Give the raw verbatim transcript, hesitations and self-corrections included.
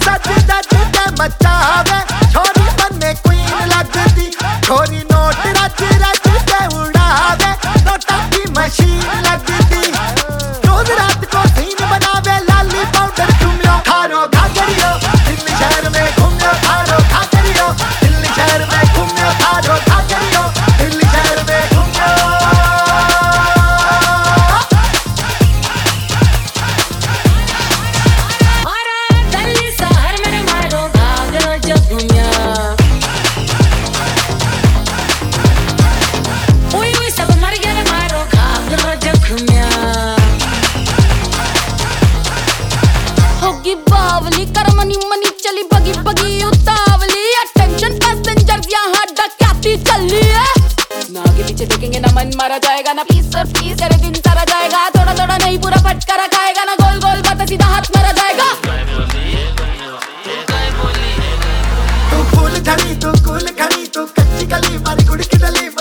सच दज के मचावे छोरी बने क्वीन लगती छोरी नोट रच रच के उड़ावे नोटा की मशीन लगती रोज रात को सीन बनावे लाली पाउडर चुमियो खारो घाघरियो दिल्ली शहर में घूमियो खारो घाघरियो दिल्ली शहर में घूमियो खारो घाघरियो दिल्ली शहर में घूमियो बावली कर मनी मनी चली बगी बगी उतावली अटेंशन पैसेंजर यहाँ डकैती चली है ना आगे पीछे देखेंगे ना मन मारा जाएगा ना पीस और पीस तेरे दिन सारा जाएगा थोड़ा थोड़ा नहीं पूरा फटकारा खाएगा ना गोल गोल बात सीधा हाथ मारा जाएगा तू फूल झड़ी तू कूल खड़ी तू कच्ची गली मारी गुड़ की डली